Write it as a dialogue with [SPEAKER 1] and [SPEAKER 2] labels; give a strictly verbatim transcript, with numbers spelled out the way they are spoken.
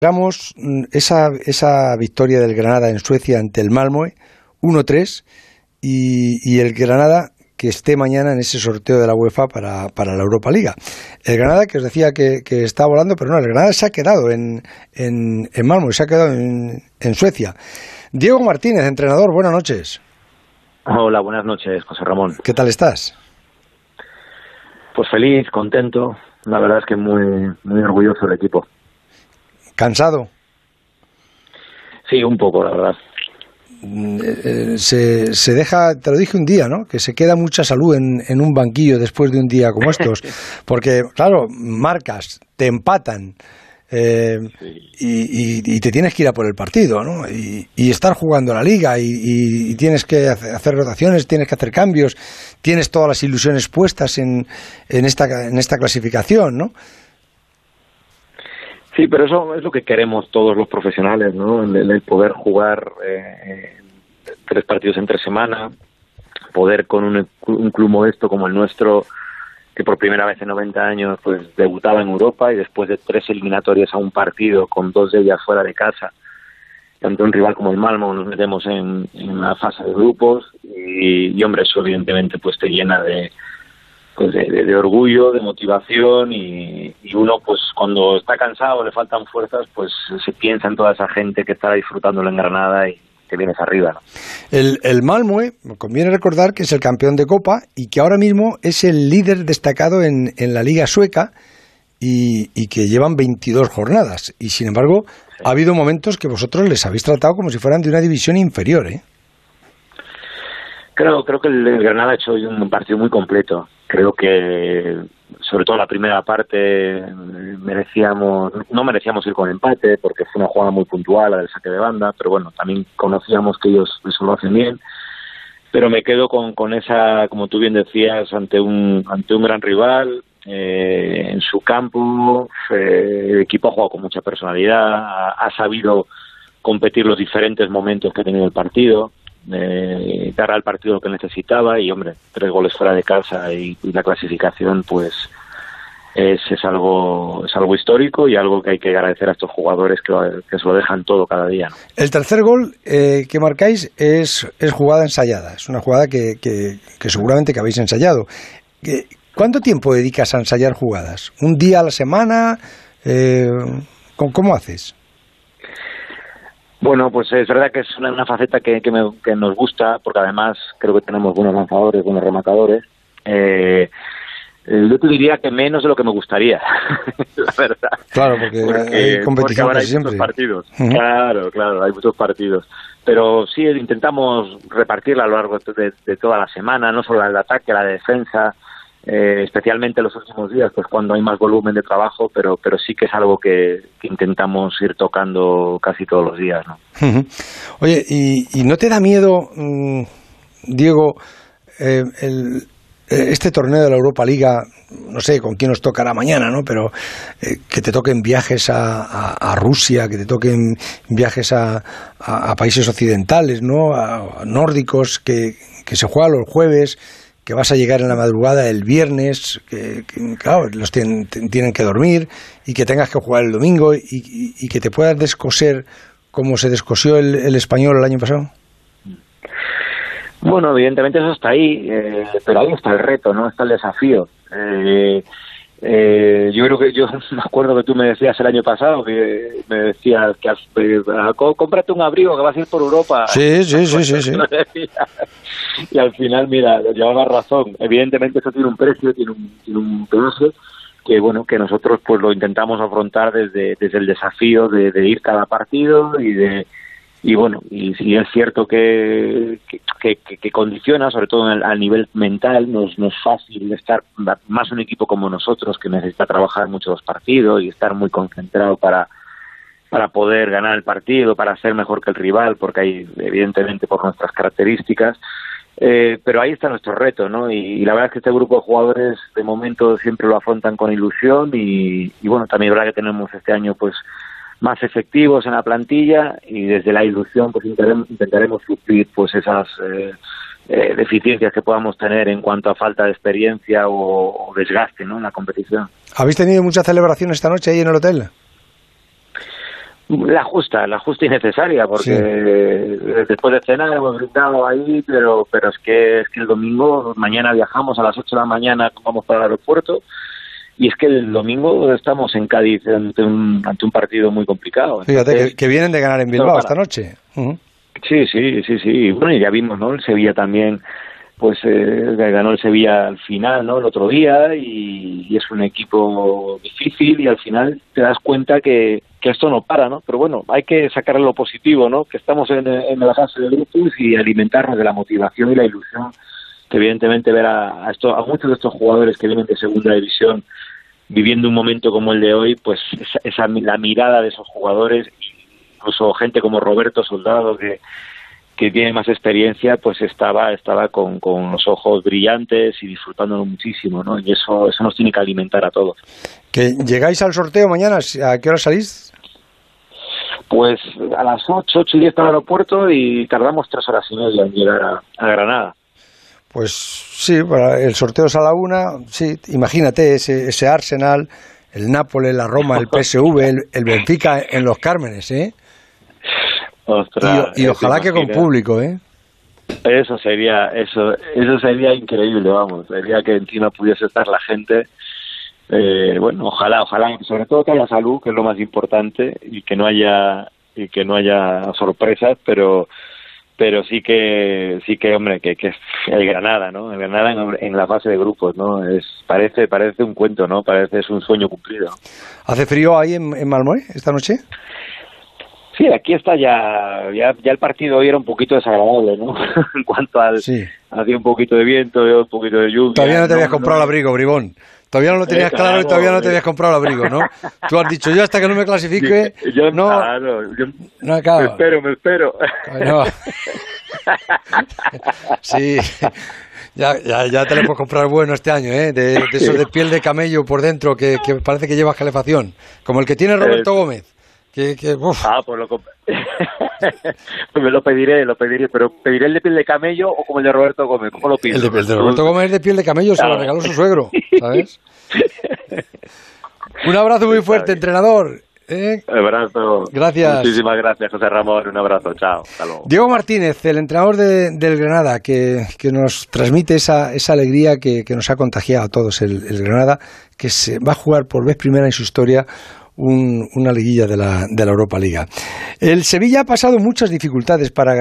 [SPEAKER 1] Llegamos esa, esa victoria del Granada en Suecia ante el Malmö, uno tres, y, y el Granada que esté mañana en ese sorteo de la UEFA para, para la Europa Liga. El Granada, que os decía que, que está volando, pero no, el Granada se ha quedado en, en, en Malmö, se ha quedado en, en Suecia. Diego Martínez, entrenador, buenas noches.
[SPEAKER 2] Hola, buenas noches, José Ramón.
[SPEAKER 1] ¿Qué tal estás?
[SPEAKER 2] Pues feliz, contento, la verdad es que muy, muy orgulloso del equipo.
[SPEAKER 1] ¿Cansado?
[SPEAKER 2] Sí, un poco, la verdad.
[SPEAKER 1] Se, se deja, te lo dije un día, ¿no? Que se queda mucha salud en, en un banquillo después de un día como estos. Porque, claro, marcas, te empatan eh, sí. y, y, y te tienes que ir a por el partido, ¿no? Y, y estar jugando la liga y, y, y tienes que hacer rotaciones, tienes que hacer cambios, tienes todas las ilusiones puestas en, en, esta, en esta clasificación, ¿no?
[SPEAKER 2] Sí, pero eso es lo que queremos todos los profesionales, ¿no? El, el poder jugar eh, tres partidos entre semana, poder con un, un club modesto como el nuestro, que por primera vez en noventa años pues debutaba en Europa y después de tres eliminatorias a un partido, con dos de ellas fuera de casa, ante un rival como el Malmö nos metemos en, en la fase de grupos y, y hombre, eso evidentemente pues te llena de pues de, de, de orgullo, de motivación y, y uno pues cuando está cansado, le faltan fuerzas, pues se piensa en toda esa gente que está disfrutándolo en Granada y que vienes arriba, ¿no?
[SPEAKER 1] El, el Malmö, conviene recordar que es el campeón de Copa y que ahora mismo es el líder destacado en, en la Liga Sueca y, y que llevan veintidós jornadas y sin embargo sí. Ha habido momentos que vosotros les habéis tratado como si fueran de una división inferior, ¿eh?
[SPEAKER 2] Creo, creo que el Granada ha hecho hoy un partido muy completo. Creo que, sobre todo la primera parte, merecíamos no merecíamos ir con empate, porque fue una jugada muy puntual, la del saque de banda, pero bueno, también conocíamos que ellos eso lo hacen bien. Pero me quedo con, con esa, como tú bien decías, ante un ante un gran rival, eh, en su campo, eh, el equipo ha jugado con mucha personalidad, ha, ha sabido competir los diferentes momentos que ha tenido el partido, Eh, dar al partido lo que necesitaba y hombre, tres goles fuera de casa y, y la clasificación pues es, es algo es algo histórico y algo que hay que agradecer a estos jugadores que, que se lo dejan todo cada día, ¿no?
[SPEAKER 1] El tercer gol eh, que marcáis es, es jugada ensayada, es una jugada que, que, que seguramente que habéis ensayado. ¿Cuánto tiempo dedicas a ensayar jugadas? ¿Un día a la semana? Eh, ¿Cómo haces?
[SPEAKER 2] Bueno, pues es verdad que es una, una faceta que, que, me, que nos gusta, porque además creo que tenemos buenos lanzadores, buenos rematadores. Eh, yo te diría que menos de lo que me gustaría, la verdad.
[SPEAKER 1] Claro, porque, porque hay competición
[SPEAKER 2] porque hay
[SPEAKER 1] siempre.
[SPEAKER 2] muchos partidos.
[SPEAKER 1] Uh-huh.
[SPEAKER 2] Claro, claro, hay muchos partidos. Pero sí, intentamos repartirla a lo largo de, de toda la semana, no solo la del ataque, la de defensa. Eh, especialmente en los últimos días, pues cuando hay más volumen de trabajo, pero pero sí que es algo que, que intentamos ir tocando casi todos los días, ¿no?
[SPEAKER 1] Uh-huh. Oye, ¿y, y no te da miedo, mmm, Diego, eh, el, este torneo de la Europa Liga, no sé con quién nos tocará mañana, ¿no? Pero eh, que te toquen viajes a, a, a Rusia, que te toquen viajes a, a, a países occidentales, ¿no? A, a nórdicos, que, que se juega los jueves, que vas a llegar en la madrugada el viernes, que, que claro, los tienen, tienen que dormir y que tengas que jugar el domingo y, y, y que te puedas descoser como se descosió el, el Español el año pasado?
[SPEAKER 2] Bueno, evidentemente eso está ahí, eh, pero ahí está el reto, ¿no? Está el desafío. Eh, eh, yo creo que yo me acuerdo que tú me decías el año pasado, que me decías que has, eh, cómprate un abrigo que vas a ir por Europa.
[SPEAKER 1] Sí, sí, sí, sí, sí.
[SPEAKER 2] Y al final, mira, llevaba razón. Evidentemente eso tiene un precio, tiene un, tiene un precio que, bueno, que nosotros pues lo intentamos afrontar desde, desde el desafío de, de ir cada partido y de y bueno, y si es cierto que que, que, que condiciona, sobre todo al nivel mental, no es, no es fácil estar más un equipo como nosotros que necesita trabajar mucho los partidos y estar muy concentrado para para poder ganar el partido, para ser mejor que el rival, porque hay, evidentemente, por nuestras características, eh, pero ahí está nuestro reto, ¿no? Y, y la verdad es que este grupo de jugadores, de momento, siempre lo afrontan con ilusión y, y bueno, también es verdad que tenemos este año, pues, más efectivos en la plantilla y desde la ilusión, pues, intentaremos, intentaremos suplir, pues, esas eh, eh, deficiencias que podamos tener en cuanto a falta de experiencia o, o desgaste, ¿no?, en la competición.
[SPEAKER 1] ¿Habéis tenido mucha celebración esta noche ahí en el hotel?
[SPEAKER 2] La justa, la justa y necesaria, porque
[SPEAKER 1] sí.
[SPEAKER 2] después de cenar hemos brindado ahí, pero pero es que es que el domingo, mañana viajamos a las ocho de la mañana, vamos para el aeropuerto, y es que el domingo estamos en Cádiz ante un, ante un partido muy complicado.
[SPEAKER 1] Fíjate, Entonces, que, que vienen de ganar en Bilbao esta noche. Uh-huh.
[SPEAKER 2] Sí, sí, sí, sí. Bueno, y ya vimos, ¿no? El Sevilla también, pues eh, ganó el Sevilla al final, ¿no? El otro día, y, y es un equipo difícil, y al final te das cuenta que, que esto no para, ¿no? Pero bueno, hay que sacarle lo positivo, ¿no? Que estamos en, en la fase de grupos y alimentarnos de la motivación y la ilusión, que evidentemente ver a, a, esto, a muchos de estos jugadores que vienen de segunda división viviendo un momento como el de hoy, pues esa, esa la mirada de esos jugadores, incluso gente como Roberto Soldado, que que tiene más experiencia, pues estaba estaba con, con los ojos brillantes y disfrutándolo muchísimo, ¿no? Y eso eso nos tiene que alimentar a todos.
[SPEAKER 1] ¿Que llegáis al sorteo mañana? ¿A qué hora salís?
[SPEAKER 2] Pues a las ocho, ocho y diez para el aeropuerto, y tardamos tres horas y media en llegar a, a Granada.
[SPEAKER 1] Pues sí, el sorteo es a la una, sí, imagínate ese, ese Arsenal, el Nápoles, la Roma, el P S V, el, el Benfica en Los Cármenes, ¿eh?
[SPEAKER 2] Ostras,
[SPEAKER 1] y, y ojalá que con público, ¿eh?
[SPEAKER 2] Eso sería, eso, eso sería increíble, vamos, sería que encima pudiese estar la gente, eh, bueno, ojalá, ojalá, sobre todo que haya salud, que es lo más importante, y que no haya, y que no haya sorpresas, pero pero sí que, sí que, hombre, que, que es el Granada, ¿no? El Granada en, en la fase de grupos, ¿no? Es, parece, parece un cuento, ¿no? Parece es un sueño cumplido.
[SPEAKER 1] ¿Hace frío ahí en, en Malmö esta noche?
[SPEAKER 2] Sí, aquí está ya, ya, ya el partido hoy era un poquito desagradable, ¿no? En cuanto al,
[SPEAKER 1] sí.
[SPEAKER 2] Hacía un poquito de viento, un poquito de lluvia.
[SPEAKER 1] Todavía no te habías
[SPEAKER 2] no,
[SPEAKER 1] comprado
[SPEAKER 2] no.
[SPEAKER 1] el abrigo, bribón. Todavía no lo tenías
[SPEAKER 2] eh,
[SPEAKER 1] claro,
[SPEAKER 2] claro
[SPEAKER 1] y todavía no te
[SPEAKER 2] eh.
[SPEAKER 1] habías comprado el abrigo, ¿no? Tú has dicho, yo hasta que no me clasifique,
[SPEAKER 2] yo,
[SPEAKER 1] no,
[SPEAKER 2] claro, yo,
[SPEAKER 1] no acabo.
[SPEAKER 2] Me espero, me espero.
[SPEAKER 1] No. Sí, ya, ya, ya te lo puedes comprar bueno este año, ¿eh? De, de esos de piel de camello por dentro, que, que parece que lleva calefacción, como el que tiene Roberto eh, Gómez. Que, que,
[SPEAKER 2] ah, pues lo comp- pues me lo pediré, lo pediré, pero ¿pediré el de piel de camello o como el de Roberto Gómez? ¿Cómo lo pido?
[SPEAKER 1] El de, el de Roberto Gómez es de piel de camello, se ah. lo regaló su suegro, ¿sabes? Un abrazo muy fuerte, entrenador. ¿eh?
[SPEAKER 2] Un abrazo.
[SPEAKER 1] Gracias.
[SPEAKER 2] Muchísimas gracias, José Ramón. Un abrazo, chao. Hasta luego.
[SPEAKER 1] Diego Martínez, el entrenador de, del Granada, que, que nos transmite esa, esa alegría que, que nos ha contagiado a todos el, el Granada, que se va a jugar por vez primera en su historia Un, una liguilla de la, de la Europa Liga. El Sevilla ha pasado muchas dificultades para